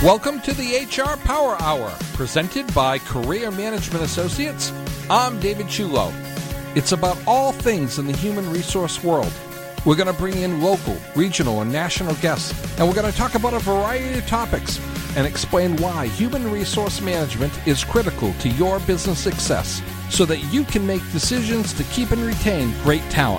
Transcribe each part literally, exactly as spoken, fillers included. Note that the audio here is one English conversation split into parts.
Welcome to the H R Power Hour, presented by Career Management Associates. I'm David Chulo. It's about all things in the human resource world. We're going to bring in local, regional, and national guests, and we're going to talk about a variety of topics and explain why human resource management is critical to your business success so that you can make decisions to keep and retain great talent.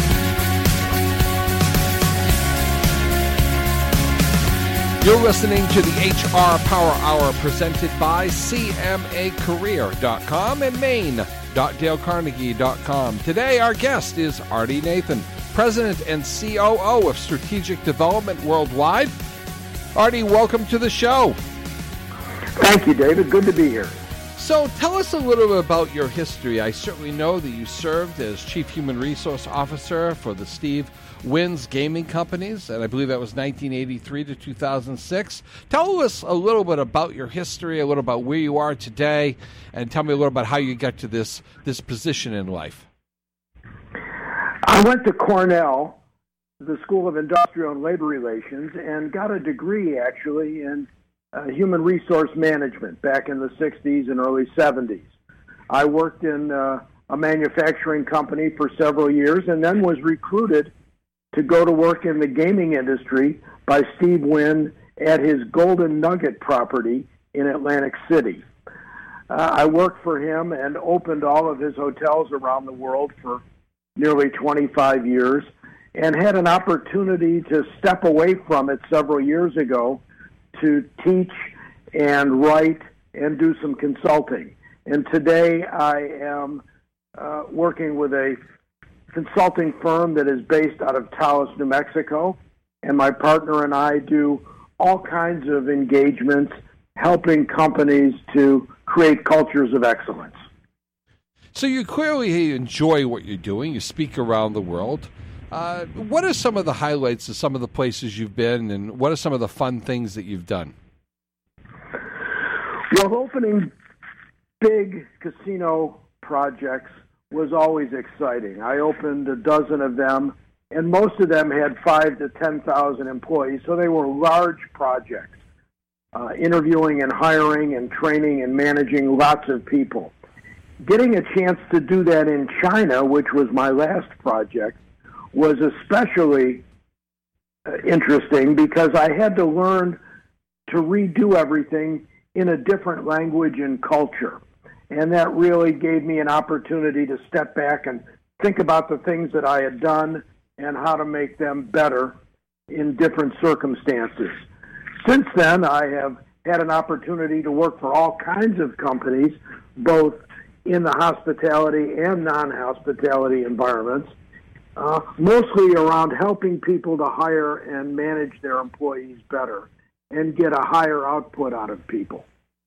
You're listening to the H R Power Hour presented by C M A career dot com and Maine dot dale carnegie dot com. Today, our guest is Artie Nathan, President and C O O of Strategic Development Worldwide. Artie, welcome to the show. Thank you, David. Good to be here. So tell us a little bit about your history. I certainly know that you served as Chief Human Resource Officer for the Steve Wynn's Gaming Companies, and I believe that was nineteen eighty-three to two thousand six. Tell us a little bit about your history, a little about where you are today, and tell me a little about how you got to this, this position in life. I went to Cornell, the School of Industrial and Labor Relations, and got a degree, actually, in uh, human resource management back in the sixties and early seventies. I worked in uh, a manufacturing company for several years and then was recruited to go to work in the gaming industry by Steve Wynn at his Golden Nugget property in Atlantic City. Uh, I worked for him and opened all of his hotels around the world for nearly twenty-five years and had an opportunity to step away from it several years ago to teach and write and do some consulting. And today I am uh, working with a consulting firm that is based out of Taos, New Mexico, and my partner and I do all kinds of engagements helping companies to create cultures of excellence. So you clearly enjoy what you're doing. You speak around the world. Uh, what are some of the highlights of some of the places you've been, and what are some of the fun things that you've done? Well, opening big casino projects was always exciting. I opened a dozen of them, and most of them had five to ten thousand employees, so they were large projects, uh, interviewing and hiring and training and managing lots of people. Getting a chance to do that in China, which was my last project, was especially uh, interesting because I had to learn to redo everything in a different language and culture. And that really gave me an opportunity to step back and think about the things that I had done and how to make them better in different circumstances. Since then, I have had an opportunity to work for all kinds of companies, both in the hospitality and non-hospitality environments, uh, mostly around helping people to hire and manage their employees better and get a higher output out of people.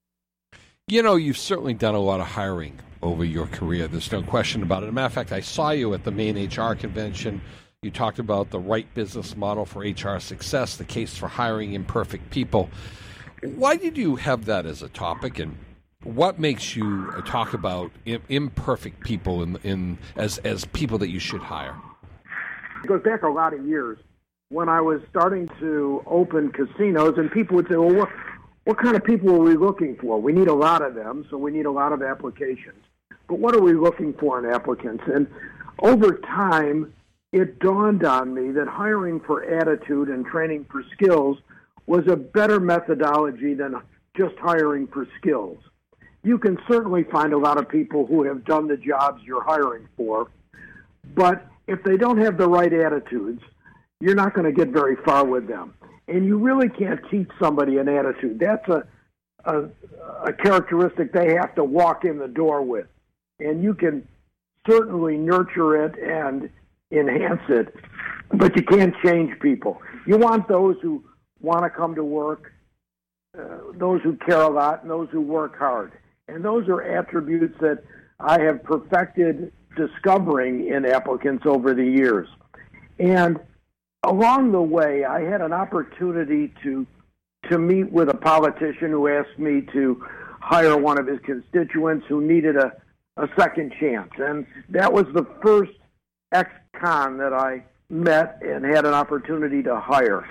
You know, you've certainly done a lot of hiring over your career. There's no question about it. As a matter of fact, I saw you at the Maine H R convention. You talked about the right business model for H R success, the case for hiring imperfect people. Why did you have that as a topic, and what makes you talk about imperfect people in, in as as people that you should hire? It goes back a lot of years when I was starting to open casinos, and people would say, well, what, what kind of people are we looking for? We need a lot of them, so we need a lot of applications. But what are we looking for in applicants? And over time, it dawned on me that hiring for attitude and training for skills was a better methodology than just hiring for skills. You can certainly find a lot of people who have done the jobs you're hiring for, but if they don't have the right attitudes, you're not going to get very far with them. And you really can't teach somebody an attitude. That's a, a, a characteristic they have to walk in the door with. And you can certainly nurture it and enhance it, but you can't change people. You want those who want to come to work, uh, those who care a lot, and those who work hard. And those are attributes that I have perfected discovering in applicants over the years. And along the way, I had an opportunity to to meet with a politician who asked me to hire one of his constituents who needed a, a second chance. And that was the first ex-con that I met and had an opportunity to hire.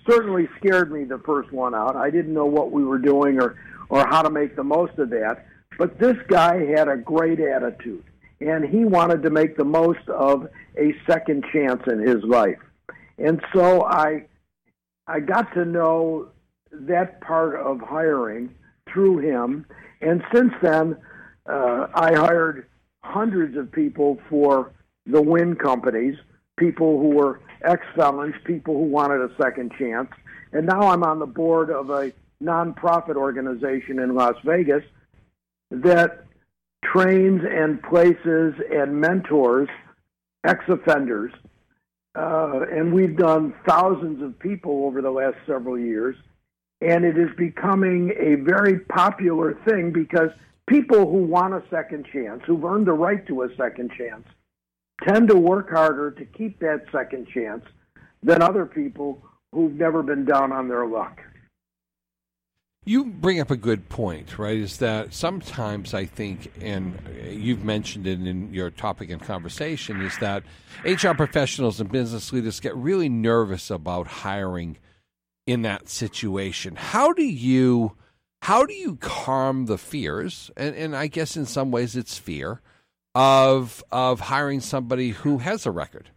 certainly scared me the first one out. I didn't know what we were doing or, or how to make the most of that. But this guy had a great attitude, and he wanted to make the most of a second chance in his life. And so I I got to know that part of hiring through him. And since then, uh, I hired hundreds of people for the Wynn companies, people who were ex-felons, people who wanted a second chance. And now I'm on the board of a nonprofit organization in Las Vegas that trains and places and mentors ex-offenders. Uh, and we've done thousands of people over the last several years. And it is becoming a very popular thing because people who want a second chance, who've earned the right to a second chance, tend to work harder to keep that second chance than other people who've never been down on their luck. You bring up a good point, right, is that sometimes I think, and you've mentioned it in your topic and conversation, is that H R professionals and business leaders get really nervous about hiring in that situation. How do you how do you calm the fears, and, and I guess in some ways it's fear, of of hiring somebody who has a record?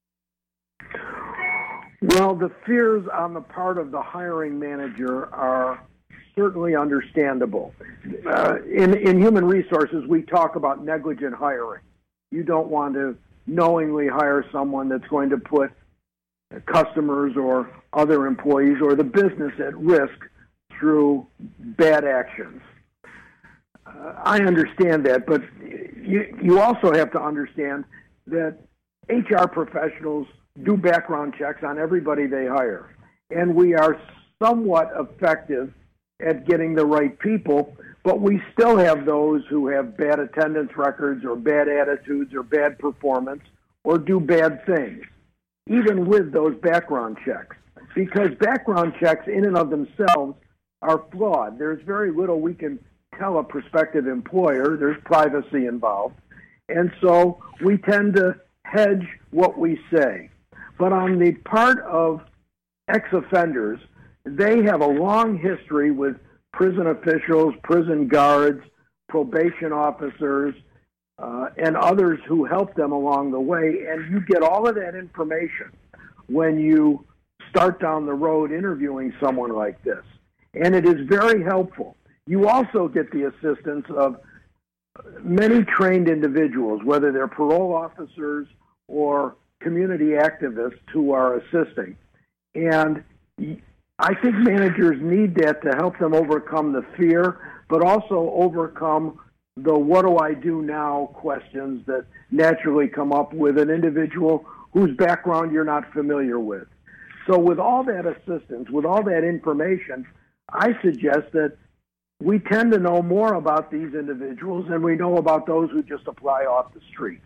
Well, the fears on the part of the hiring manager are certainly understandable. Uh, in, in human resources, we talk about negligent hiring. You don't want to knowingly hire someone that's going to put customers or other employees or the business at risk through bad actions. Uh, I understand that, but you, you also have to understand that H R professionals do background checks on everybody they hire, and we are somewhat effective at getting the right people, but we still have those who have bad attendance records or bad attitudes or bad performance or do bad things, even with those background checks, because background checks in and of themselves are flawed. There's very little we can tell a prospective employer. There's privacy involved. And so we tend to hedge what we say. But on the part of ex-offenders, they have a long history with prison officials, prison guards, probation officers, uh, and others who help them along the way. And you get all of that information when you start down the road interviewing someone like this. And it is very helpful. You also get the assistance of many trained individuals, whether they're parole officers or community activists who are assisting. And I think managers need that to help them overcome the fear, but also overcome the what do I do now questions that naturally come up with an individual whose background you're not familiar with. So with all that assistance, with all that information, I suggest that we tend to know more about these individuals than we know about those who just apply off the street.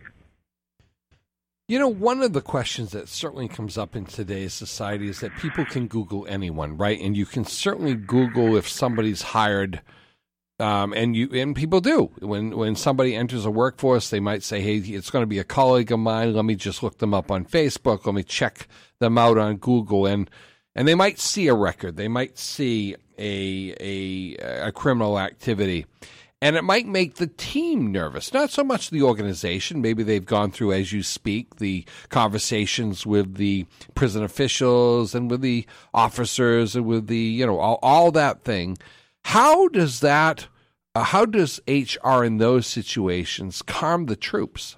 You know, one of the questions that certainly comes up in today's society is that people can Google anyone, right? And you can certainly Google if somebody's hired, um, and you and people do. When when somebody enters a workforce, they might say, hey, it's going to be a colleague of mine. Let me just look them up on Facebook. Let me check them out on Google. And and they might see a record. They might see a a, a criminal activity. And it might make the team nervous, not so much the organization. Maybe they've gone through, as you speak, the conversations with the prison officials and with the officers and with the, you know, all, all that thing. How does that, uh, how does H R in those situations calm the troops?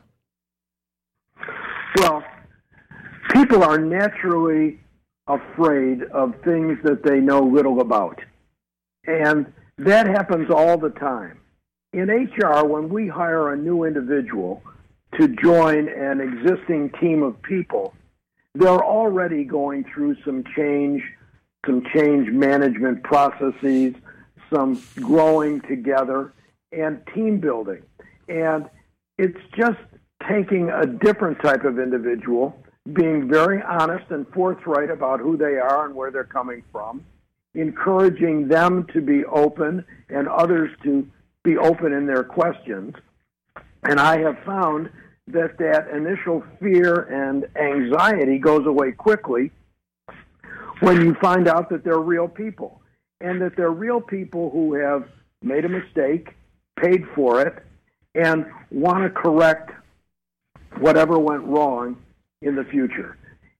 Well, people are naturally afraid of things that they know little about. And that happens all the time. In H R, when we hire a new individual to join an existing team of people, they're already going through some change, some change management processes, some growing together, and team building. And it's just taking a different type of individual, being very honest and forthright about who they are and where they're coming from, encouraging them to be open and others to be open in their questions. And I have found that that initial fear and anxiety goes away quickly when you find out that they're real people, and that they're real people who have made a mistake, paid for it, and want to correct whatever went wrong in the future.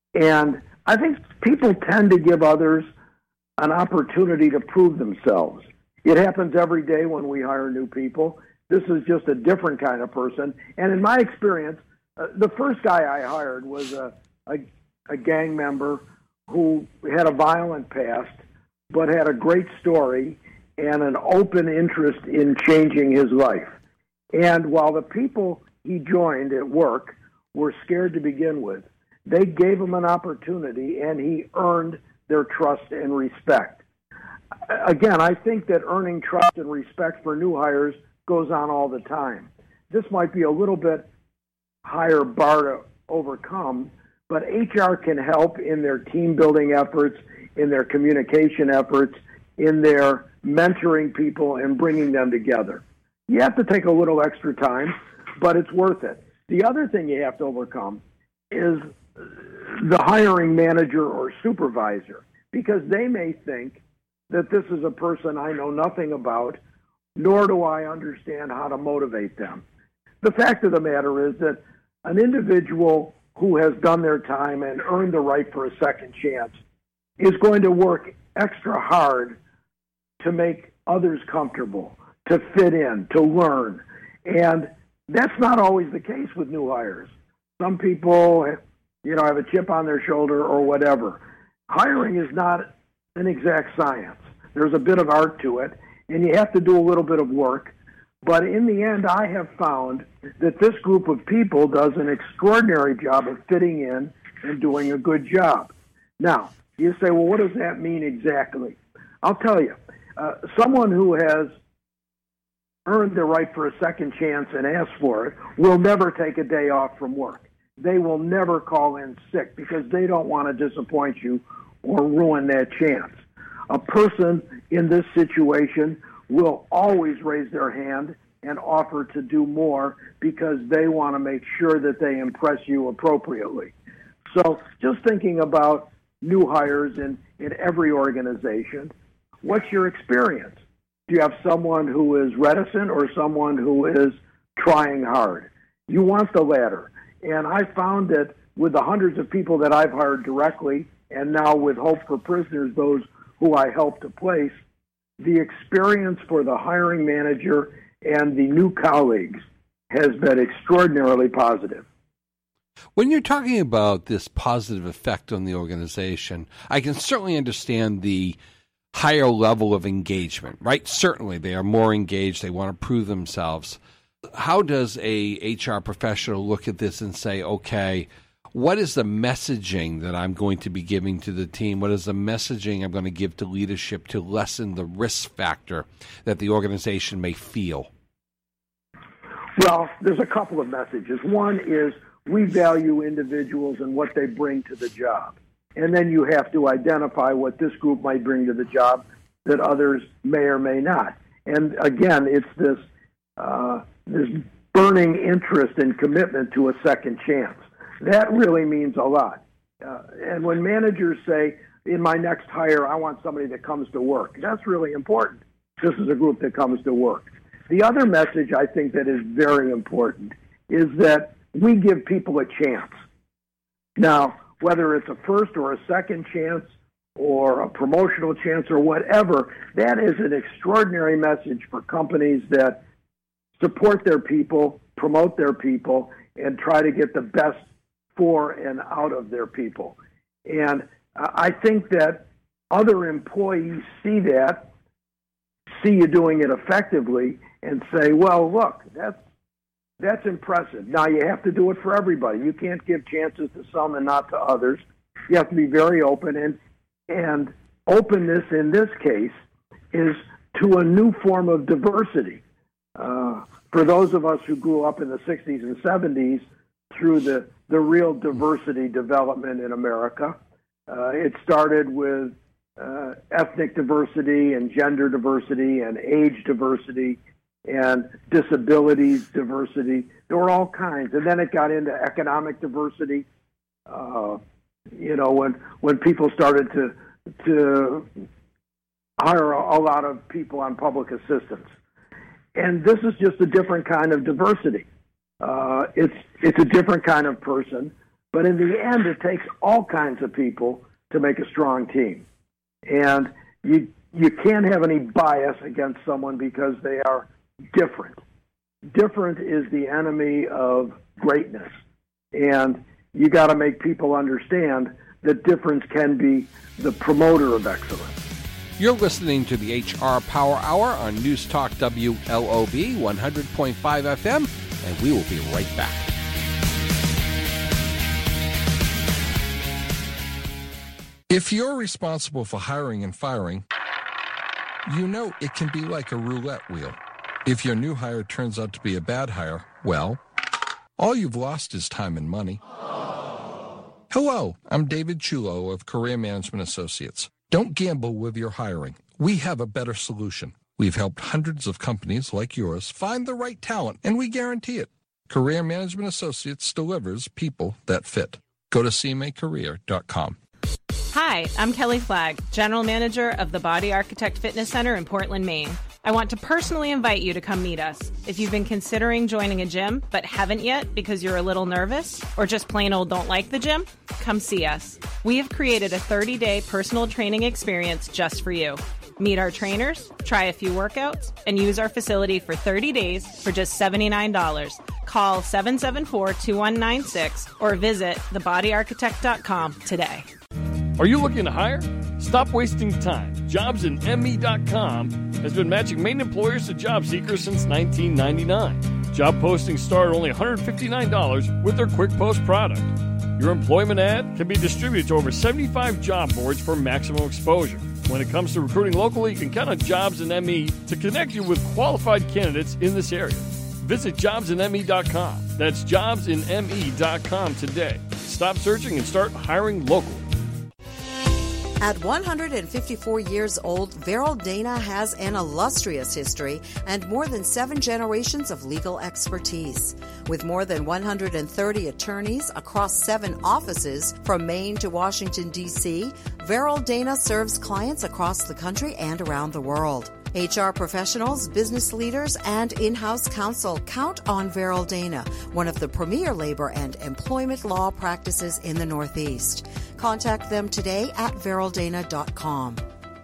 And I think people tend to give others an opportunity to prove themselves. It happens every day when we hire new people. This is just a different kind of person. And in my experience, uh, the first guy I hired was a, a, a gang member who had a violent past, but had a great story and an open interest in changing his life. And while the people he joined at work were scared to begin with, they gave him an opportunity, and he earned their trust and respect. Again, I think that earning trust and respect for new hires goes on all the time. This might be a little bit higher bar to overcome, but H R can help in their team-building efforts, in their communication efforts, in their mentoring people and bringing them together. You have to take a little extra time, but it's worth it. The other thing you have to overcome is the hiring manager or supervisor, because they may think that this is a person I know nothing about, nor do I understand how to motivate them. The fact of the matter is that an individual who has done their time and earned the right for a second chance is going to work extra hard to make others comfortable, to fit in, to learn. And that's not always the case with new hires. Some people, you know, have a chip on their shoulder or whatever. Hiring is not an exact science. There's a bit of art to it, and you have to do a little bit of work. But in the end, I have found that this group of people does an extraordinary job of fitting in and doing a good job. Now, you say, well, what does that mean exactly? I'll tell you. Uh, someone who has earned the right for a second chance and asked for it will never take a day off from work. They will never call in sick because they don't want to disappoint you or ruin that chance. A person in this situation will always raise their hand and offer to do more because they want to make sure that they impress you appropriately. So just thinking about new hires in, in every organization, what's your experience? Do you have someone who is reticent or someone who is trying hard? You want the latter. And I found that with the hundreds of people that I've hired directly, and now with Hope for Prisoners, those who I help to place, the experience for the hiring manager and the new colleagues has been extraordinarily positive. When you're talking about this positive effect on the organization, I can certainly understand the higher level of engagement, right? Certainly, they are more engaged. They want to prove themselves. How does a H R professional look at this and say, okay, what is the messaging that I'm going to be giving to the team? What is the messaging I'm going to give to leadership to lessen the risk factor that the organization may feel? Well, there's a couple of messages. One is we value individuals and what they bring to the job. And then you have to identify what this group might bring to the job that others may or may not. And again, it's this uh, this burning interest and commitment to a second chance. That really means a lot. Uh, and when managers say, in my next hire, I want somebody that comes to work, that's really important. This is a group that comes to work. The other message I think that is very important is that we give people a chance. Now, whether it's a first or a second chance or a promotional chance or whatever, that is an extraordinary message for companies that support their people, promote their people, and try to get the best for and out of their people. And I think that other employees see that, see you doing it effectively, and say, well, look, that's That's impressive. Now, you have to do it for everybody. You can't give chances to some and not to others. You have to be very open. And, and openness in this case is to a new form of diversity. Uh, for those of us who grew up in the sixties and seventies through the, the real diversity development in America, uh, it started with uh, ethnic diversity and gender diversity and age diversity and disabilities diversity. There were all kinds. And then it got into economic diversity. Uh, you know, when when people started to, to hire a, a lot of people on public assistance. And this is just a different kind of diversity. Uh, it's it's a different kind of person, but in the end, it takes all kinds of people to make a strong team. And you you can't have any bias against someone because they are different. Different is the enemy of greatness. And you got to make people understand that difference can be the promoter of excellence. You're listening to the H R Power Hour on News Talk W L O B one hundred point five F M, and we will be right back. If you're responsible for hiring and firing, you know it can be like a roulette wheel. If your new hire turns out to be a bad hire, well, all you've lost is time and money. Hello, I'm David Chulo of Career Management Associates. Don't gamble with your hiring. We have a better solution. We've helped hundreds of companies like yours find the right talent, and we guarantee it. Career Management Associates delivers people that fit. Go to C M A career dot com. Hi, I'm Kelly Flagg, General Manager of the Body Architect Fitness Center in Portland, Maine. I want to personally invite you to come meet us. If you've been considering joining a gym but haven't yet because you're a little nervous or just plain old don't like the gym, come see us. We have created a thirty-day personal training experience just for you. Meet our trainers, try a few workouts, and use our facility for thirty days for just seventy-nine dollars. Call seven seven four, two one nine six or visit the body architect dot com today. Are you looking to hire? Stop wasting time. jobs in M E dot com has been matching Maine employers to job seekers since nineteen ninety-nine. Job postings start at only one hundred fifty-nine dollars with their Quick Post product. Your employment ad can be distributed to over seventy-five job boards for maximum exposure. When it comes to recruiting locally, you can count on Jobs in M E to connect you with qualified candidates in this area. Visit jobs in M E dot com. That's jobs in M E dot com today. Stop searching and start hiring locally. At one hundred fifty-four years old, Verrill Dana has an illustrious history and more than seven generations of legal expertise. With more than one hundred thirty attorneys across seven offices from Maine to Washington, D C, Verrill Dana serves clients across the country and around the world. H R professionals, business leaders, and in-house counsel count on Verrill Dana, one of the premier labor and employment law practices in the Northeast. Contact them today at verrill dana dot com.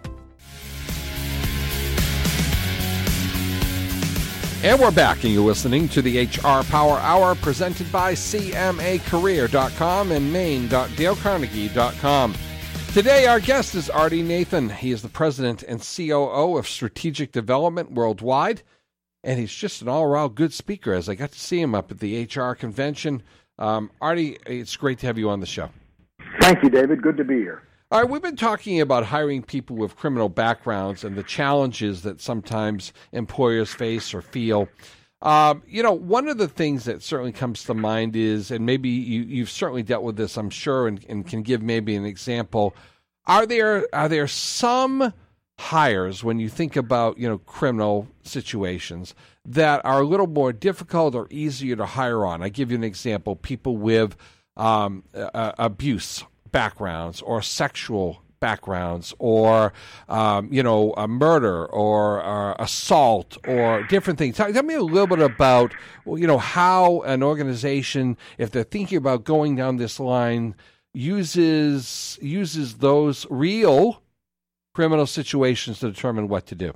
And we're back, and you're listening to the H R Power Hour presented by C M A career dot com and maine dot dale carnegie dot com. Today, our guest is Artie Nathan. He is the president and C O O of Strategic Development Worldwide, and he's just an all-around good speaker, as I got to see him up at the H R convention. Um, Artie, it's great to have you on the show. Thank you, David. Good to be here. All right, we've been talking about hiring people with criminal backgrounds and the challenges that sometimes employers face or feel. Um, you know, one of the things that certainly comes to mind is, and maybe you, you've certainly dealt with this, I'm sure, and, and can give maybe an example. Are there are there some hires, when you think about, you know, criminal situations, that are a little more difficult or easier to hire on? I give you an example: people with um, uh, abuse backgrounds or sexual backgrounds or, um, you know, a murder or uh, assault or different things. Tell, tell me a little bit about, you know, how an organization, if they're thinking about going down this line, uses uses those real criminal situations to determine what to do.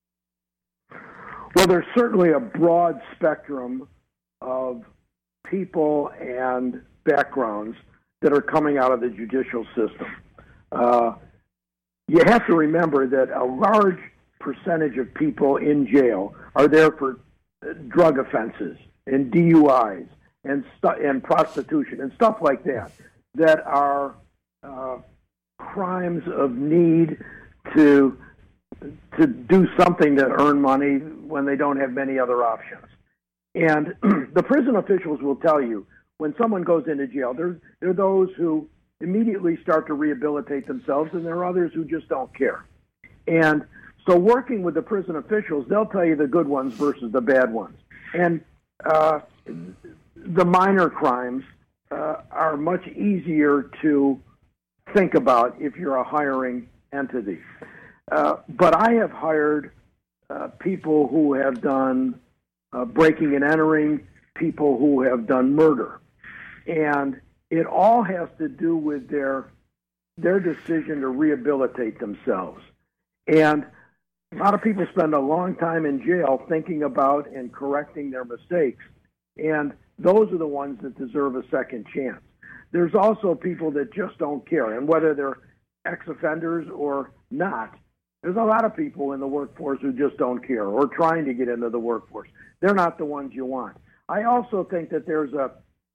Well, there's certainly a broad spectrum of people and backgrounds that are coming out of the judicial system. Uh, you have to remember that a large percentage of people in jail are there for drug offenses and D U Is and stu- and prostitution and stuff like that, that are uh, crimes of need to to do something to earn money when they don't have many other options. And the prison officials will tell you, when someone goes into jail, there there are those who immediately start to rehabilitate themselves, and there are others who just don't care. And so working with the prison officials, they'll tell you the good ones versus the bad ones. And uh, the minor crimes uh, are much easier to think about if you're a hiring entity. Uh, but I have hired uh, people who have done uh, breaking and entering, people who have done murder. And it all has to do with their their decision to rehabilitate themselves. And a lot of people spend a long time in jail thinking about and correcting their mistakes. And those are the ones that deserve a second chance. There's also people that just don't care. And whether they're ex-offenders or not, there's a lot of people in the workforce who just don't care or trying to get into the workforce. They're not the ones you want. I also think that there's a,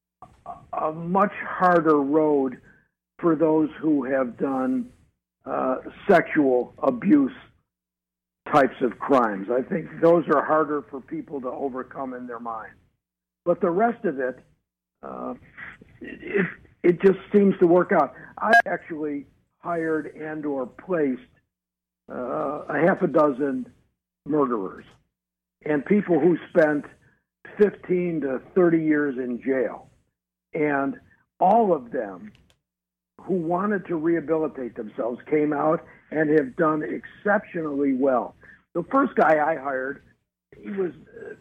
a much harder road for those who have done uh, sexual abuse types of crimes. I think those are harder for people to overcome in their mind. But the rest of it, uh, it, it just seems to work out. I actually hired and or placed uh, a half a dozen murderers and people who spent fifteen to thirty years in jail. And all of them who wanted to rehabilitate themselves came out and have done exceptionally well. The first guy I hired, he was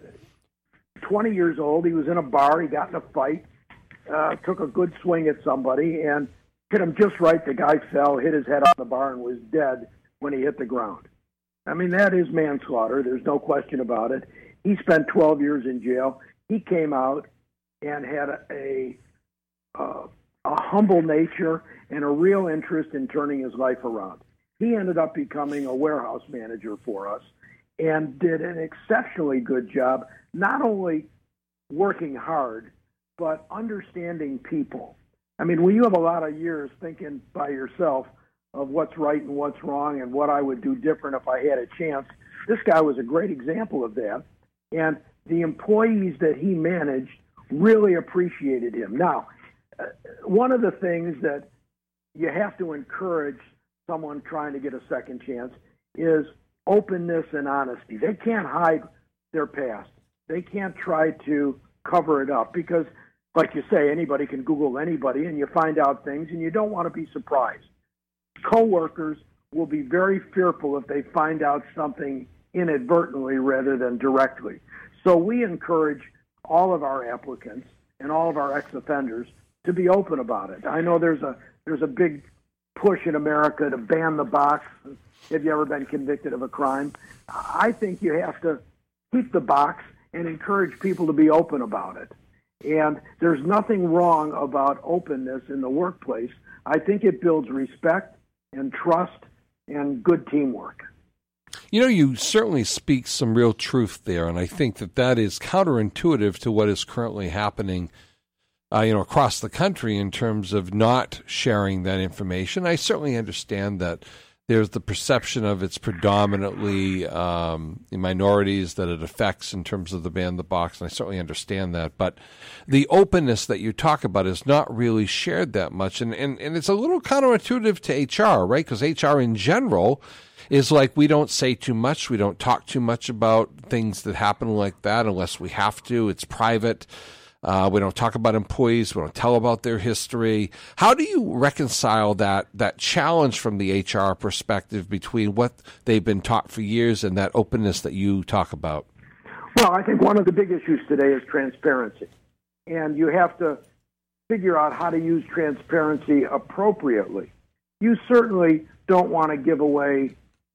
twenty years old. He was in a bar. He got in a fight, uh, took a good swing at somebody, and hit him just right. The guy fell, hit his head on the bar, and was dead when he hit the ground. I mean, that is manslaughter. There's no question about it. He spent twelve years in jail. He came out and had a, a, uh, a humble nature and a real interest in turning his life around. He ended up becoming a warehouse manager for us and did an exceptionally good job, not only working hard, but understanding people. I mean, when you have a lot of years thinking by yourself of what's right and what's wrong and what I would do different if I had a chance, this guy was a great example of that. And the employees that he managed really appreciated him. Now, uh, one of the things that you have to encourage someone trying to get a second chance is openness and honesty. They can't hide their past. They can't try to cover it up because, like you say, anybody can Google anybody and you find out things and you don't want to be surprised. Coworkers will be very fearful if they find out something inadvertently rather than directly. So we encourage all of our applicants and all of our ex-offenders to be open about it. I know there's a there's a big push in America to ban the box. Have you ever been convicted of a crime? I think you have to keep the box and encourage people to be open about it. And there's nothing wrong about openness in the workplace. I think it builds respect and trust and good teamwork. You know, you certainly speak some real truth there, and I think that that is counterintuitive to what is currently happening Uh, you know, across the country in terms of not sharing that information. I certainly understand that there's the perception of it's predominantly um, in minorities that it affects in terms of the ban the box, and I certainly understand that. But the openness that you talk about is not really shared that much, and, and, and it's a little counterintuitive to H R, right? Because H R in general is like, we don't say too much, we don't talk too much about things that happen like that unless we have to. It's private. Uh, we don't talk about employees. We don't tell about their history. How do you reconcile that that challenge from the H R perspective between what they've been taught for years and that openness that you talk about? Well, I think one of the big issues today is transparency. And you have to figure out how to use transparency appropriately. You certainly don't want to give away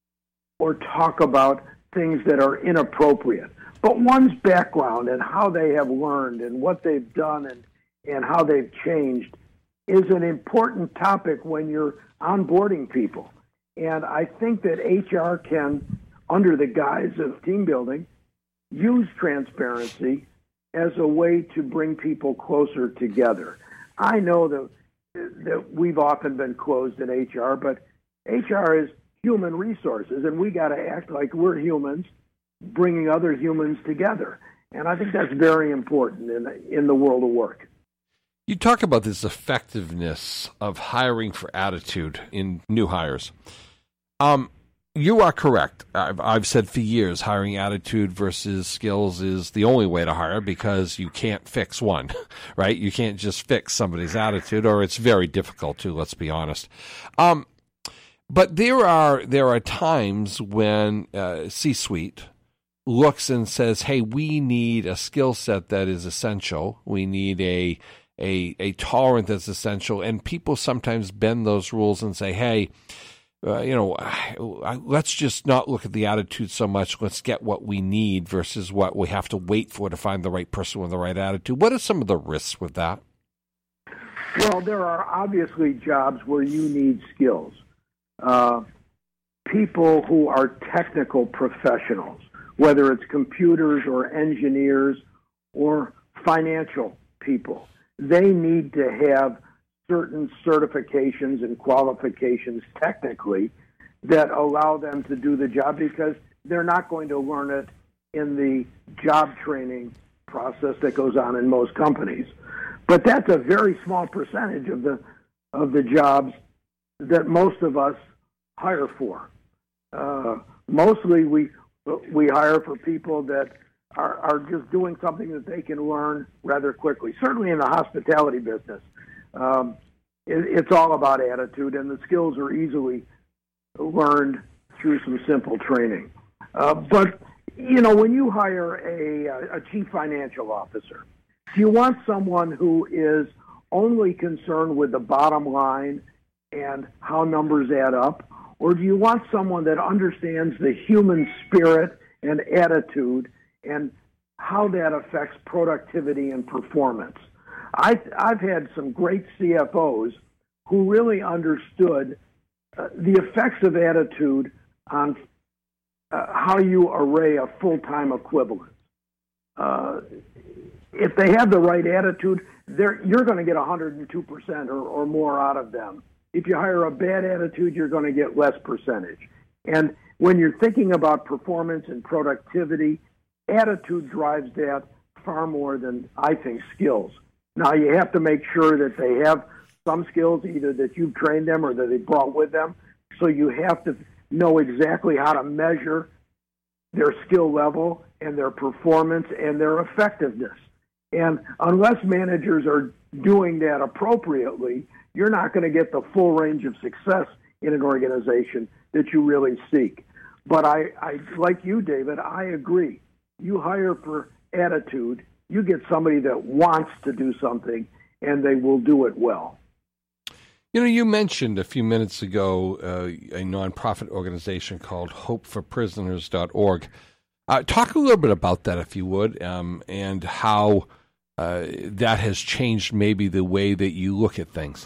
or talk about things that are inappropriate. But one's background and how they have learned and what they've done and, and how they've changed is an important topic when you're onboarding people. And I think that H R can, under the guise of team building, use transparency as a way to bring people closer together. I know that, that we've often been closed in H R, but H R is human resources, and we got to act like we're humans, bringing other humans together. And I think that's very important in in the world of work. You talk about this effectiveness of hiring for attitude in new hires. Um, you are correct. I've, I've said for years, hiring attitude versus skills is the only way to hire because you can't fix one, right? You can't just fix somebody's attitude, or it's very difficult to, let's be honest. Um, But there are there are times when uh, C-suite looks and says, hey, we need a skill set that is essential. We need a, a, a tolerance that's essential. And people sometimes bend those rules and say, hey, uh, you know, let's just not look at the attitude so much. Let's get what we need versus what we have to wait for to find the right person with the right attitude. What are some of the risks with that? Well, there are obviously jobs where you need skills. Uh, people who are technical professionals, whether it's computers or engineers or financial people, they need to have certain certifications and qualifications technically that allow them to do the job, because they're not going to learn it in the job training process that goes on in most companies. But that's a very small percentage of the of the jobs that most of us hire for. Uh, mostly we we hire for people that are, are just doing something that they can learn rather quickly. Certainly in the hospitality business, um, it, it's all about attitude, and the skills are easily learned through some simple training. Uh, but, you know, when you hire a, a chief financial officer, do you want someone who is only concerned with the bottom line and how numbers add up? Or do you want someone that understands the human spirit and attitude and how that affects productivity and performance? I, I've had some great C F Os who really understood uh, the effects of attitude on uh, how you array a full-time equivalent. Uh, if they have the right attitude, they're, you're going to get one hundred two percent or, or more out of them. If you hire a bad attitude, you're going to get less percentage. And when you're thinking about performance and productivity, attitude drives that far more than, I think, skills. Now, you have to make sure that they have some skills, either that you've trained them or that they brought with them. So you have to know exactly how to measure their skill level and their performance and their effectiveness. And unless managers are doing that appropriately, you're not going to get the full range of success in an organization that you really seek. But I, I, like you, David, I agree. You hire for attitude, you get somebody that wants to do something, and they will do it well. You know, you mentioned a few minutes ago uh, a nonprofit organization called hope for prisoners dot org. Uh, talk a little bit about that, if you would, um, and how uh, that has changed maybe the way that you look at things.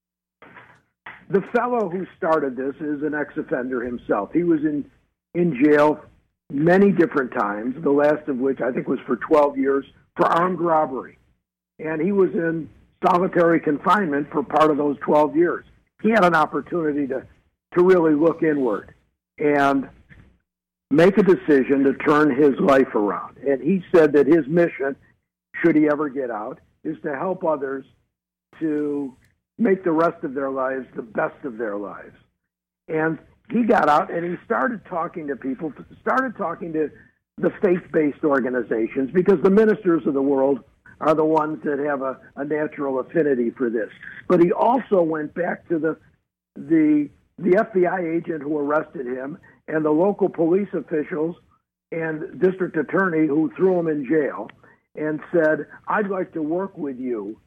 The fellow who started this is an ex-offender himself. He was in, in jail many different times, the last of which I think was for twelve years for armed robbery. And he was in solitary confinement for part of those twelve years. He had an opportunity to, to really look inward and make a decision to turn his life around. And he said that his mission, should he ever get out, is to help others to make the rest of their lives the best of their lives. And he got out and he started talking to people, started talking to the faith-based organizations, because the ministers of the world are the ones that have a, a natural affinity for this. But he also went back to the the the F B I agent who arrested him and the local police officials and district attorney who threw him in jail and said, I'd like to work with you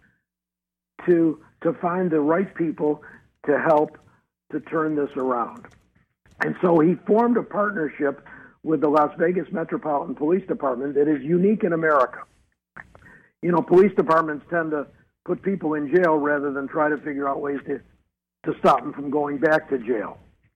to to find the right people to help to turn this around. And so he formed a partnership with the Las Vegas Metropolitan Police Department that is unique in America. You know, police departments tend to put people in jail rather than try to figure out ways to, to stop them from going back to jail.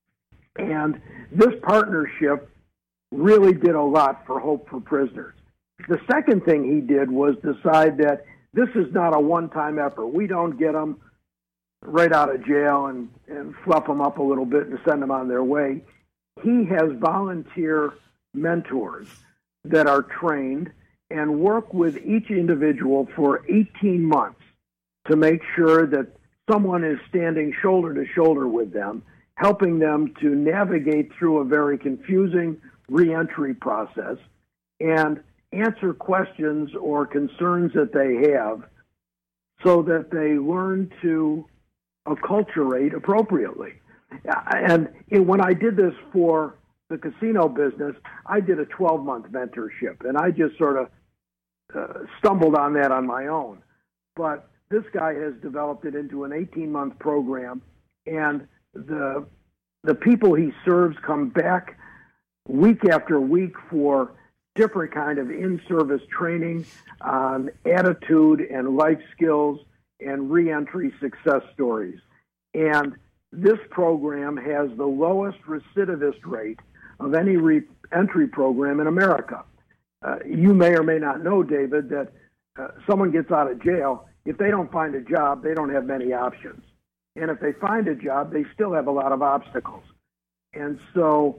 And this partnership really did a lot for Hope for Prisoners. The second thing he did was decide that this is not a one-time effort. We don't get them right out of jail and, and fluff them up a little bit and send them on their way. He has volunteer mentors that are trained and work with each individual for eighteen months to make sure that someone is standing shoulder to shoulder with them, helping them to navigate through a very confusing reentry process and answer questions or concerns that they have so that they learn to acculturate appropriately. and it, when I did this for the casino business, I did a twelve-month mentorship, and I just sort of uh, stumbled on that on my own. But this guy has developed it into an eighteen-month program, and the the people he serves come back week after week for different kind of in-service training on attitude and life skills and reentry success stories. And this program has the lowest recidivist rate of any re-entry program in America. Uh, you may or may not know, David, that uh, someone gets out of jail. If they don't find a job, they don't have many options. And if they find a job, they still have a lot of obstacles. And so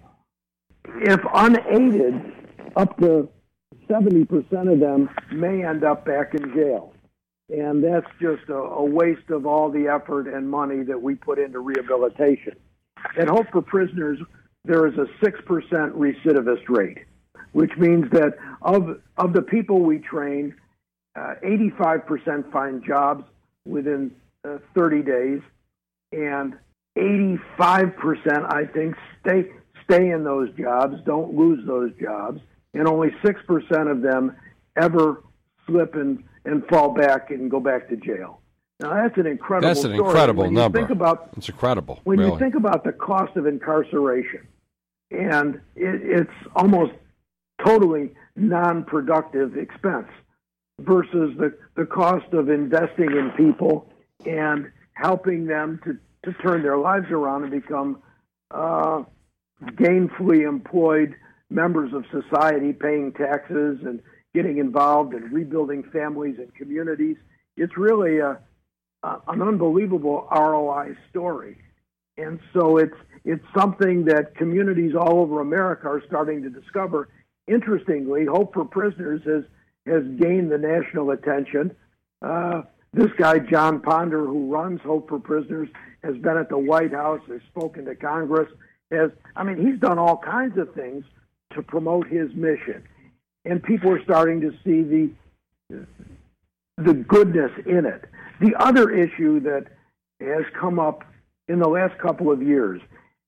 if unaided, up to seventy percent of them may end up back in jail. And that's just a, a waste of all the effort and money that we put into rehabilitation. At Hope for Prisoners, there is a six percent recidivist rate, which means that of, of the people we train, uh, eighty-five percent find jobs within uh, thirty days, and eighty-five percent, I think, stay stay in those jobs, don't lose those jobs, and only six percent of them ever slip and, and fall back and go back to jail. Now, that's an incredible That's an story. incredible when number. You think about, it's incredible. When really. you think about the cost of incarceration, and it, it's almost totally non-productive expense versus the, the cost of investing in people and helping them to, to turn their lives around and become uh, gainfully employed members of society, paying taxes and getting involved in rebuilding families and communities. It's really a, a, an unbelievable R O I story. And so it's it's something that communities all over America are starting to discover. Interestingly, Hope for Prisoners has, has gained the national attention. Uh, this guy, John Ponder, who runs Hope for Prisoners, has been at the White House, has spoken to Congress. Has, I mean, he's done all kinds of things to promote his mission. And people are starting to see the the goodness in it. The other issue that has come up in the last couple of years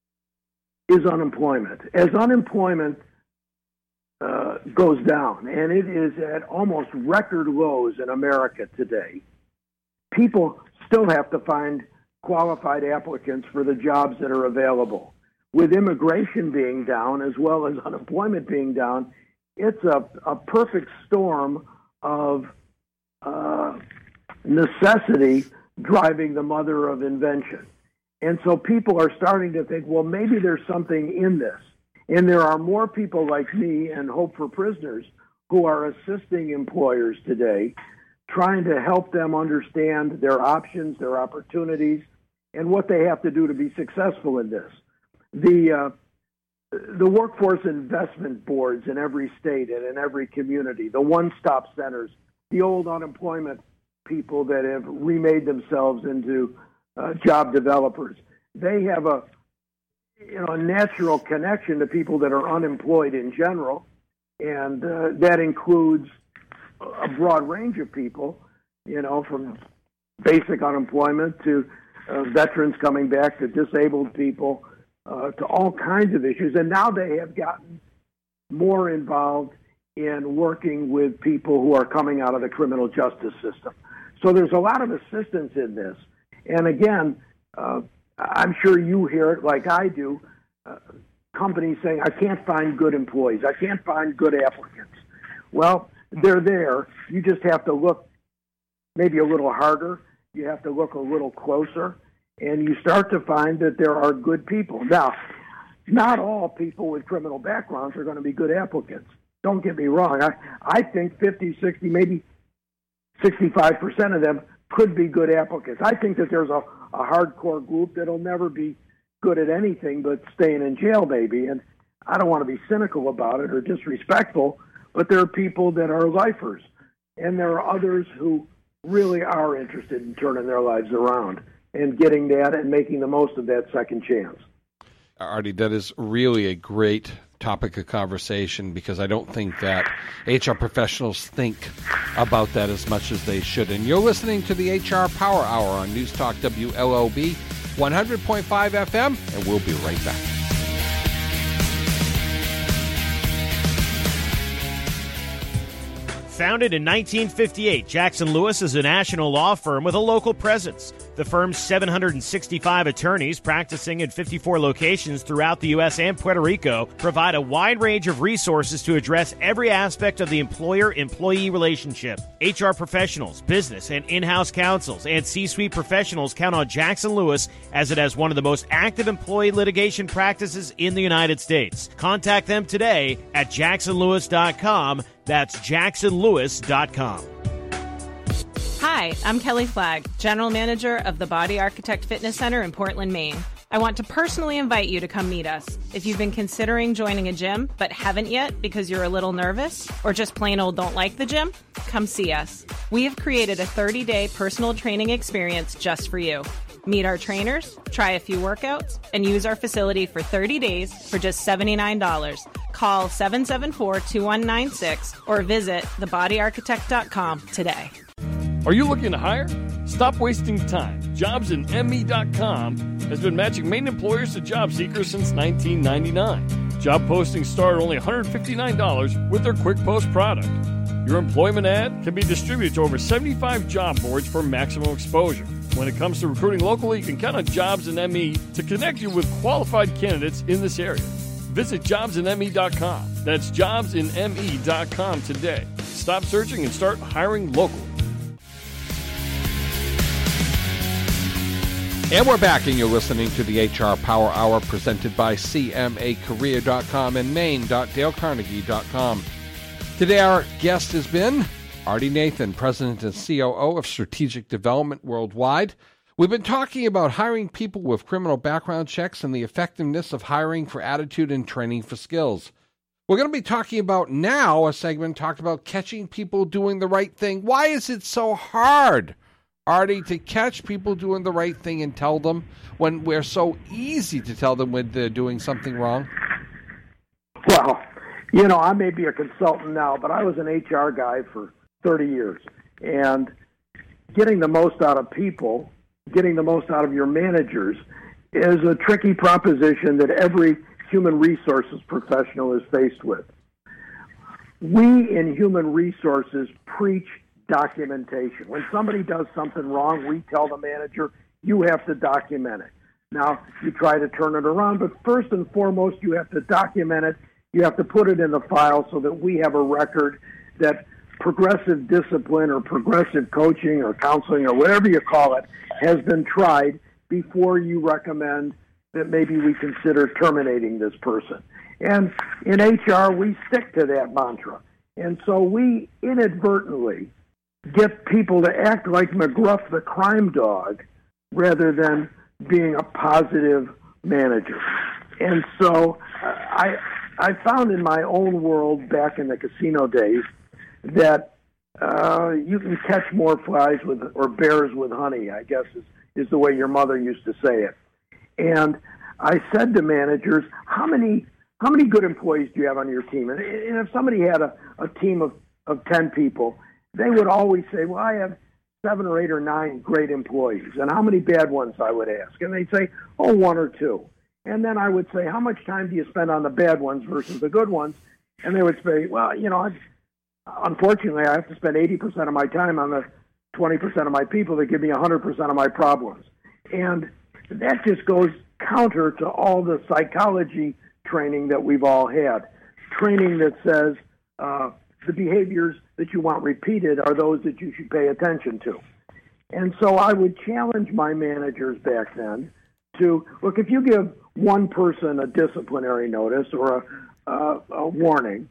is unemployment. As unemployment uh, goes down, and it is at almost record lows in America today, people still have to find qualified applicants for the jobs that are available. With immigration being down as well as unemployment being down, it's a, a perfect storm of uh, necessity driving the mother of invention. And so people are starting to think, well, maybe there's something in this. And there are more people like me and Hope for Prisoners who are assisting employers today, trying to help them understand their options, their opportunities, and what they have to do to be successful in this. The uh, the workforce investment boards in every state and in every community, the one-stop centers, the old unemployment people that have remade themselves into uh, job developers, they have a you know a natural connection to people that are unemployed in general, and uh, that includes a broad range of people, you know, from basic unemployment to uh, veterans coming back to disabled people. Uh, to all kinds of issues, and now they have gotten more involved in working with people who are coming out of the criminal justice system. So there's a lot of assistance in this. And again, uh, I'm sure you hear it like I do, uh, companies saying, I can't find good employees, I can't find good applicants. Well, they're there. You just have to look maybe a little harder. You have to look a little closer. And you start to find that there are good people. Now, not all people with criminal backgrounds are going to be good applicants. Don't get me wrong. I, I think fifty, sixty, maybe sixty-five percent of them could be good applicants. I think that there's a, a hardcore group that'll never be good at anything but staying in jail, maybe. And I don't want to be cynical about it or disrespectful, but there are people that are lifers. And there are others who really are interested in turning their lives around and getting that and making the most of that second chance. Artie, that is really a great topic of conversation because I don't think that H R professionals think about that as much as they should. And you're listening to the H R Power Hour on News Talk W L O B. one hundred point five F M, and we'll be right back. Founded in nineteen fifty-eight, Jackson Lewis is a national law firm with a local presence. The firm's seven hundred sixty-five attorneys practicing in fifty-four locations throughout the U S and Puerto Rico provide a wide range of resources to address every aspect of the employer-employee relationship. H R professionals, business and in-house counsels, and C-suite professionals count on Jackson Lewis as it has one of the most active employee litigation practices in the United States. Contact them today at jackson lewis dot com. That's jackson lewis dot com. Hi, I'm Kelly Flagg, General Manager of the Body Architect Fitness Center in Portland, Maine. I want to personally invite you to come meet us. If you've been considering joining a gym but haven't yet because you're a little nervous or just plain old don't like the gym, come see us. We have created a thirty-day personal training experience just for you. Meet our trainers, try a few workouts, and use our facility for thirty days for just seventy-nine dollars. Call seven seven four, two one nine six or visit the body architect dot com today. Are you looking to hire? Stop wasting time. jobs in M E dot com has been matching Maine employers to job seekers since nineteen ninety-nine. Job postings start at only one hundred fifty-nine dollars with their Quick Post product. Your employment ad can be distributed to over seventy-five job boards for maximum exposure. When it comes to recruiting locally, you can count on Jobs in M E to connect you with qualified candidates in this area. Visit jobs in M E dot com. That's jobs in M E dot com today. Stop searching and start hiring locally. And we're back, and you're listening to the H R Power Hour presented by C M A career dot com and maine dot dale carnegie dot com. Today our guest has been Artie Nathan, President and C O O of Strategic Development Worldwide. We've been talking about hiring people with criminal background checks and the effectiveness of hiring for attitude and training for skills. We're going to be talking about now a segment talked about catching people doing the right thing. Why is it so hard, Artie, to catch people doing the right thing and tell them when we're so easy to tell them when they're doing something wrong? Well, you know, I may be a consultant now, but I was an H R guy for thirty years. And getting the most out of people, getting the most out of your managers is a tricky proposition that every human resources professional is faced with. We in human resources preach documentation. When somebody does something wrong, we tell the manager, you have to document it. Now, you try to turn it around, but first and foremost, you have to document it. You have to put it in the file so that we have a record that progressive discipline or progressive coaching or counseling or whatever you call it has been tried before you recommend that maybe we consider terminating this person. And in H R, we stick to that mantra. And so we inadvertently get people to act like McGruff the crime dog rather than being a positive manager. And so I I found in my own world back in the casino days that uh, you can catch more flies with or bears with honey, I guess is, is the way your mother used to say it. And I said to managers, how many how many good employees do you have on your team? And, and if somebody had a, a team of, of ten people, they would always say, well, I have seven or eight or nine great employees. And how many bad ones, I would ask? And they'd say, oh, one or two. And then I would say, how much time do you spend on the bad ones versus the good ones? And they would say, well, you know, I've, unfortunately, I have to spend eighty percent of my time on the twenty percent of my people that give me one hundred percent of my problems. And that just goes counter to all the psychology training that we've all had. Training that says uh, the behaviors that you want repeated are those that you should pay attention to. And so I would challenge my managers back then to, look, if you give one person a disciplinary notice or a, uh, a warning,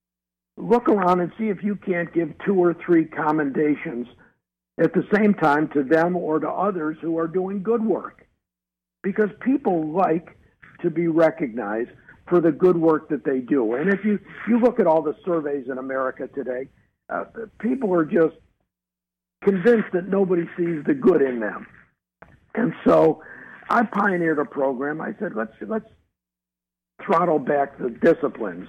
look around and see if you can't give two or three commendations at the same time to them or to others who are doing good work. Because people like to be recognized for the good work that they do. And if you, you look at all the surveys in America today, uh, people are just convinced that nobody sees the good in them. And so I pioneered a program. I said, let's let's throttle back the disciplines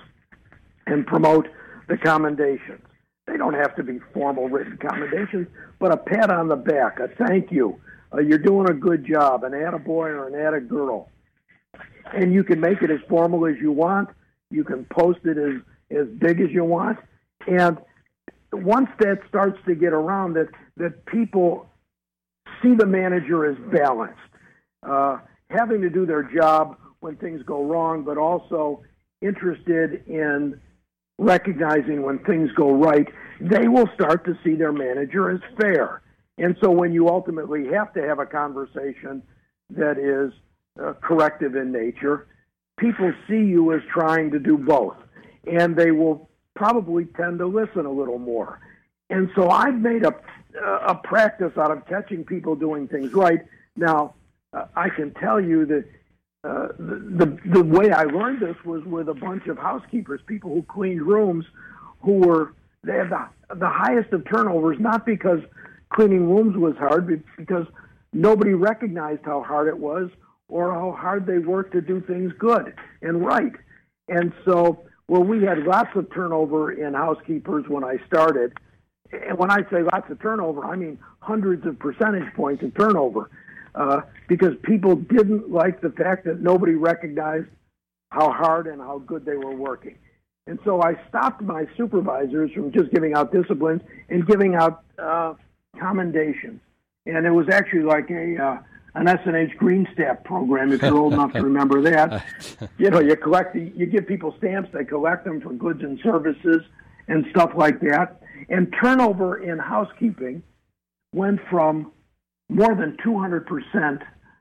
and promote the commendations. They don't have to be formal written commendations, but a pat on the back, a thank you, uh, you're doing a good job, an attaboy or an attagirl. And you can make it as formal as you want. You can post it as, as big as you want. And once that starts to get around, that, that people see the manager as balanced, uh, having to do their job when things go wrong, but also interested in recognizing when things go right, they will start to see their manager as fair. And so when you ultimately have to have a conversation that is uh, corrective in nature, people see you as trying to do both, and they will probably tend to listen a little more. And so I've made a, a practice out of catching people doing things right. Now, uh, I can tell you that uh, the, the the way I learned this was with a bunch of housekeepers, people who cleaned rooms, who were, they had the, the highest of turnovers, not because cleaning rooms was hard, but because nobody recognized how hard it was or how hard they worked to do things good and right. And so, well, we had lots of turnover in housekeepers when I started. And when I say lots of turnover, I mean hundreds of percentage points of turnover, uh, because people didn't like the fact that nobody recognized how hard and how good they were working. And so I stopped my supervisors from just giving out disciplines and giving out uh, commendations. And it was actually like a uh, an S and H Green Stamp program, if you're old enough to remember that. You know, you collect, the, you give people stamps, they collect them for goods and services and stuff like that. And turnover in housekeeping went from more than two hundred percent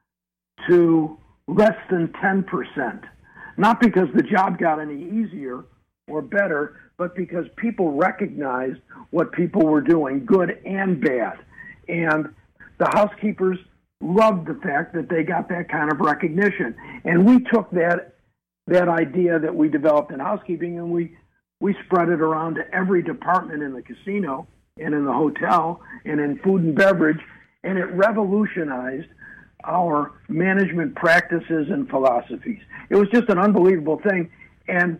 to less than ten percent. Not because the job got any easier or better, but because people recognized what people were doing, good and bad. And the housekeepers loved the fact that they got that kind of recognition. And we took that that idea that we developed in housekeeping and we We spread it around to every department in the casino and in the hotel and in food and beverage, and it revolutionized our management practices and philosophies. It was just an unbelievable thing, and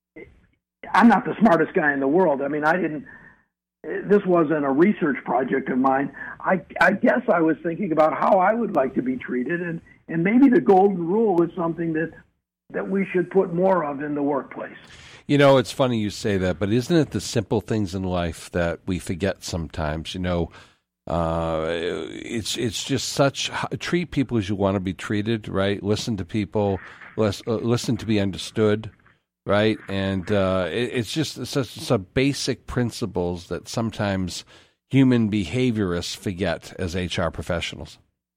I'm not the smartest guy in the world. I mean, I didn't, this wasn't a research project of mine. I, I guess I was thinking about how I would like to be treated, and, and maybe the golden rule is something that, that we should put more of in the workplace. You know, it's funny you say that, but isn't it the simple things in life that we forget sometimes? You know, uh, it's it's just such, treat people as you want to be treated, right? Listen to people, less, uh, listen to be understood, right? And uh, it, it's just such some basic principles that sometimes human behaviorists forget as H R professionals.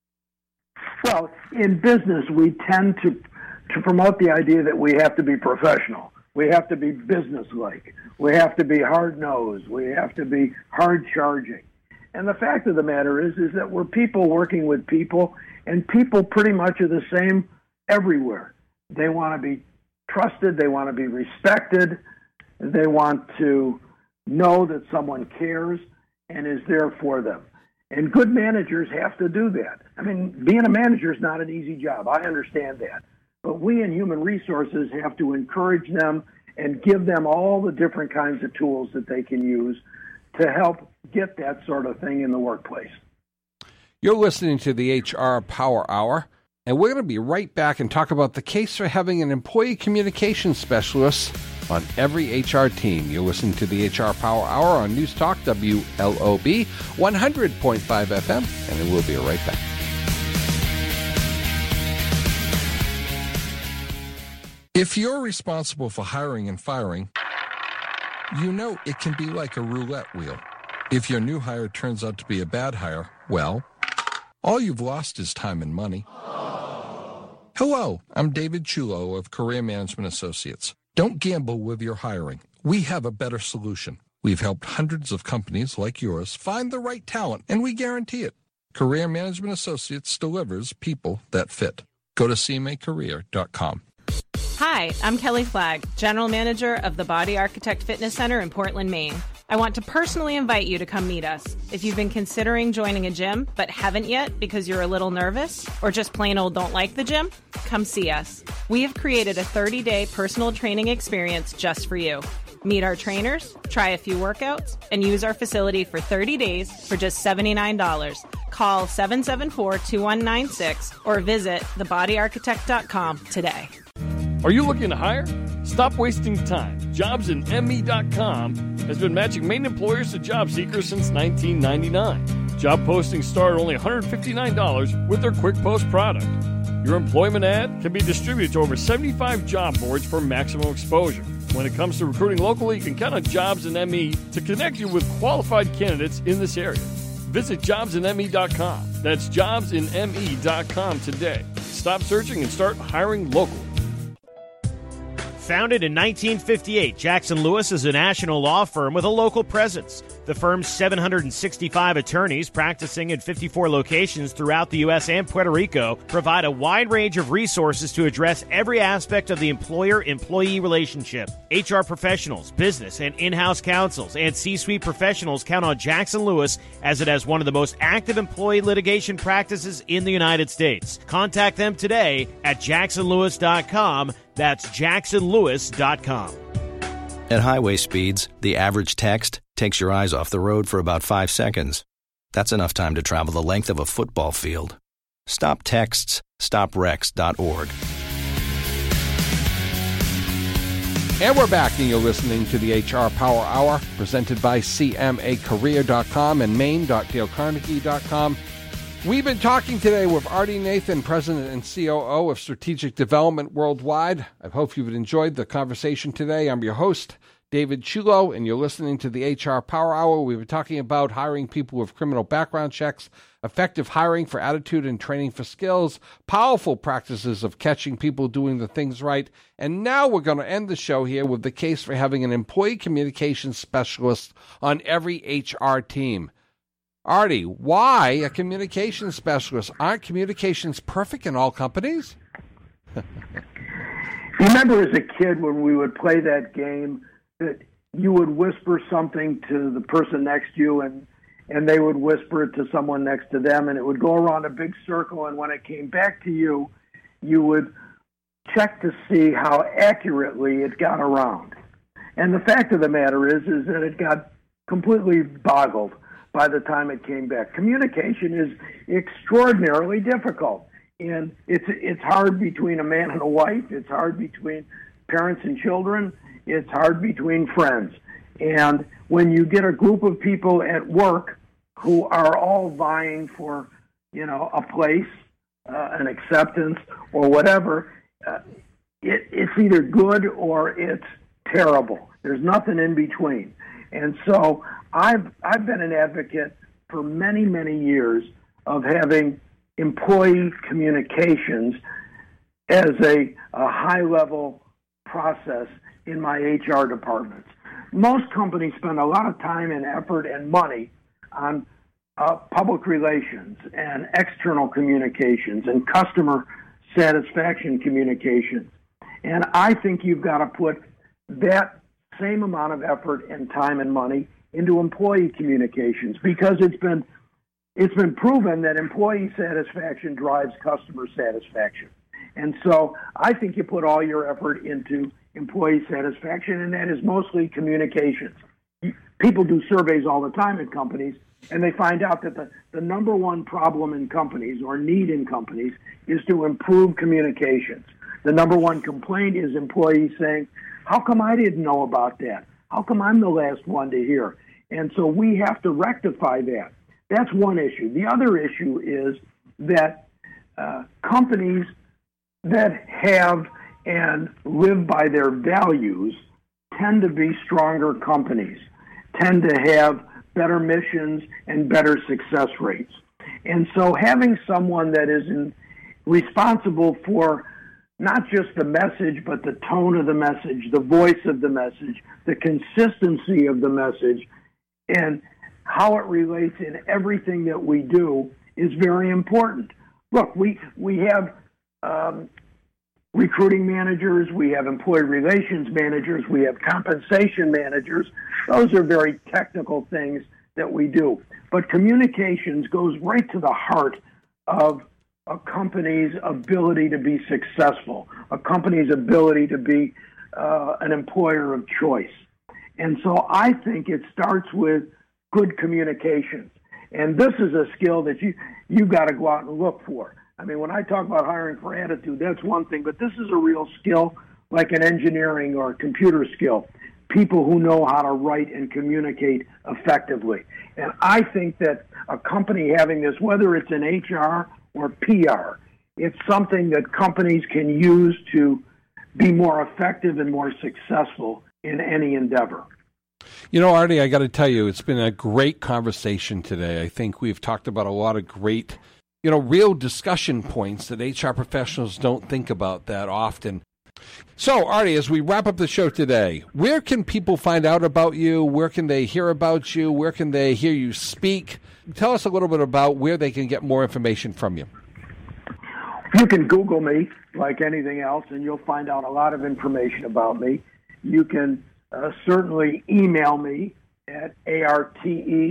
Well, in business, we tend to to promote the idea that we have to be professional. We have to be businesslike. We have to be hard-nosed. We have to be hard-charging. And the fact of the matter is, is that we're people working with people, and people pretty much are the same everywhere. They want to be trusted. They want to be respected. They want to know that someone cares and is there for them. And good managers have to do that. I mean, being a manager is not an easy job. I understand that. But we in human resources have to encourage them and give them all the different kinds of tools that they can use to help get that sort of thing in the workplace. You're listening to the H R Power Hour, and we're going to be right back and talk about the case for having an employee communications specialist on every H R team. You're listening to the H R Power Hour on News Talk W L O B one hundred point five F M, and we'll be right back. If you're responsible for hiring and firing, you know it can be like a roulette wheel. If your new hire turns out to be a bad hire, well, all you've lost is time and money. Hello, I'm David Chulo of Career Management Associates. Don't gamble with your hiring. We have a better solution. We've helped hundreds of companies like yours find the right talent, and we guarantee it. Career Management Associates delivers people that fit. Go to c m a career dot com. Hi, I'm Kelly Flagg, General Manager of the Body Architect Fitness Center in Portland, Maine. I want to personally invite you to come meet us. If you've been considering joining a gym but haven't yet because you're a little nervous or just plain old don't like the gym, come see us. We have created a thirty-day personal training experience just for you. Meet our trainers, try a few workouts, and use our facility for thirty days for just seventy-nine dollars. Call seven seven four, two one nine six or visit the body architect dot com today. Are you looking to hire? Stop wasting time. jobs in M E dot com has been matching Maine employers to job seekers since nineteen ninety-nine. Job postings start at only one hundred fifty-nine dollars with their Quick Post product. Your employment ad can be distributed to over seventy-five job boards for maximum exposure. When it comes to recruiting locally, you can count on Jobs in M E to connect you with qualified candidates in this area. Visit jobs in M E dot com. That's jobs in M E dot com today. Stop searching and start hiring locally. Founded in nineteen fifty-eight, Jackson Lewis is a national law firm with a local presence. The firm's seven hundred sixty-five attorneys practicing in fifty-four locations throughout the U S and Puerto Rico provide a wide range of resources to address every aspect of the employer-employee relationship. H R professionals, business and in-house counsels, and C-suite professionals count on Jackson Lewis as it has one of the most active employee litigation practices in the United States. Contact them today at jackson lewis dot com. That's jackson lewis dot com. At highway speeds, the average text takes your eyes off the road for about five seconds. That's enough time to travel the length of a football field. Stop texts. stop wrecks dot org. And we're back, and you're listening to the H R Power Hour, presented by C M A career dot com and maine dot dale carnegie dot com. We've been talking today with Artie Nathan, President and C O O of Strategic Development Worldwide. I hope you've enjoyed the conversation today. I'm your host, David Chulo, and you're listening to the H R Power Hour. We've been talking about hiring people with criminal background checks, effective hiring for attitude and training for skills, powerful practices of catching people doing the things right. And now we're going to end the show here with the case for having an employee communications specialist on every H R team. Artie, why a communications specialist? Aren't communications perfect in all companies? Remember as a kid when we would play that game that you would whisper something to the person next to you and, and they would whisper it to someone next to them, and it would go around a big circle, and when it came back to you, you would check to see how accurately it got around. And the fact of the matter is, is that it got completely boggled by the time it came back. Communication is extraordinarily difficult, and it's it's hard between a man and a wife. It's hard between parents and children. It's hard between friends. And when you get a group of people at work who are all vying for, you know, a place, uh, an acceptance, or whatever, uh, it, it's either good or it's terrible. There's nothing in between. And so I've I've been an advocate for many, many years of having employee communications as a, a high-level process in my H R departments. Most companies spend a lot of time and effort and money on uh, public relations and external communications and customer satisfaction communications. And I think you've got to put that same amount of effort and time and money into employee communications, because it's been it's been proven that employee satisfaction drives customer satisfaction. And so I think you put all your effort into employee satisfaction, and that is mostly communications. People do surveys all the time at companies, and they find out that the, the number one problem in companies, or need in companies, is to improve communications. The number one complaint is employees saying, how come I didn't know about that? How come I'm the last one to hear? And so we have to rectify that. That's one issue. The other issue is that uh, companies that have and live by their values tend to be stronger companies, tend to have better missions and better success rates. And so having someone that is in, responsible for not just the message, but the tone of the message, the voice of the message, the consistency of the message, and how it relates in everything that we do is very important. Look, we we have um, recruiting managers, we have employee relations managers, we have compensation managers. Those are very technical things that we do. But communications goes right to the heart of a company's ability to be successful, a company's ability to be uh, an employer of choice. And so I think it starts with good communications. And this is a skill that you, you've got to go out and look for. I mean, when I talk about hiring for attitude, that's one thing, but this is a real skill, like an engineering or computer skill. People who know how to write and communicate effectively. And I think that a company having this, whether it's in H R or P R, it's something that companies can use to be more effective and more successful in any endeavor. You know, Artie, I got to tell you, it's been a great conversation today. I think we've talked about a lot of great, you know, real discussion points that H R professionals don't think about that often. So, Artie, as we wrap up the show today, where can people find out about you? Where can they hear about you? Where can they hear you speak? Tell us a little bit about where they can get more information from you. You can Google me like anything else, and you'll find out a lot of information about me. You can uh, certainly email me at arte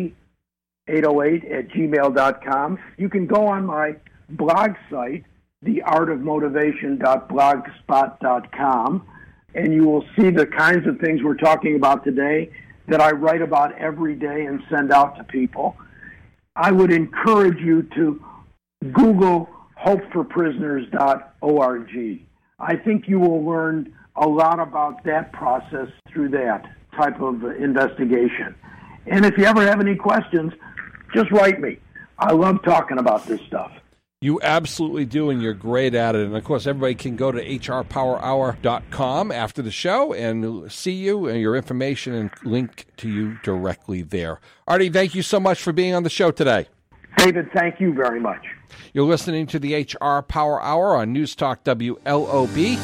eight oh eight at gmail dot com. You can go on my blog site, the art of motivation dot blogspot dot com, and you will see the kinds of things we're talking about today that I write about every day and send out to people. I would encourage you to Google hope for prisoners dot org. I think you will learn a lot about that process through that type of investigation. And if you ever have any questions, just write me. I love talking about this stuff. You absolutely do, and you're great at it. And, of course, everybody can go to H R power hour dot com after the show and see you and your information and link to you directly there. Artie, thank you so much for being on the show today. David, thank you very much. You're listening to the H R Power Hour on News Talk W L O B.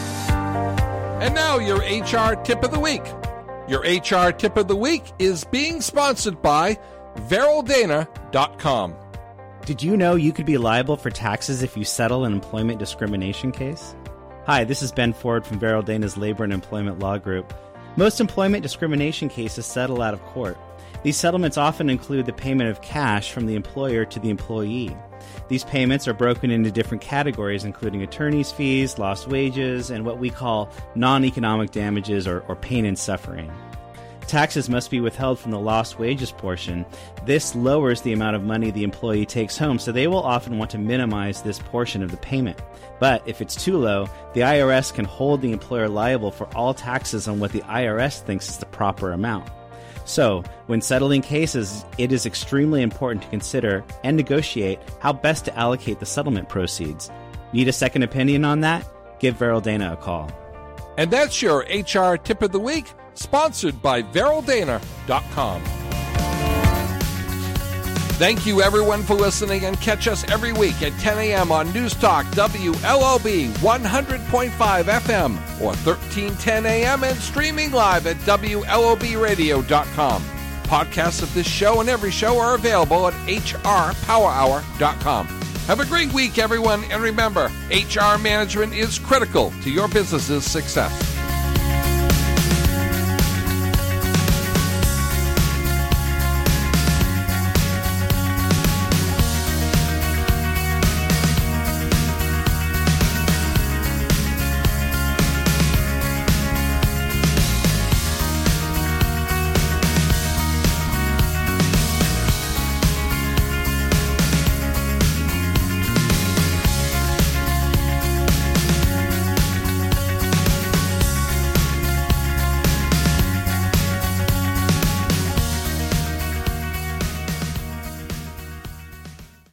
And now your H R Tip of the Week. Your H R Tip of the Week is being sponsored by Veryl Dana dot com. Did you know you could be liable for taxes if you settle an employment discrimination case? Hi, this is Ben Ford from Veryl Dana's Labor and Employment Law Group. Most employment discrimination cases settle out of court. These settlements often include the payment of cash from the employer to the employee. These payments are broken into different categories, including attorney's fees, lost wages, and what we call non-economic damages or, or pain and suffering. Taxes must be withheld from the lost wages portion. This lowers the amount of money the employee takes home, so they will often want to minimize this portion of the payment. But if it's too low, the I R S can hold the employer liable for all taxes on what the I R S thinks is the proper amount. So, when settling cases, it is extremely important to consider and negotiate how best to allocate the settlement proceeds. Need a second opinion on that? Give Veryl Dana a call. And that's your H R Tip of the Week, sponsored by Veryl Dana dot com. Thank you, everyone, for listening, and catch us every week at ten a.m. on News Talk W L O B one hundred point five F M or thirteen ten a.m. and streaming live at W L O B radio dot com. Podcasts of this show and every show are available at H R power hour dot com. Have a great week, everyone, and remember, H R management is critical to your business's success.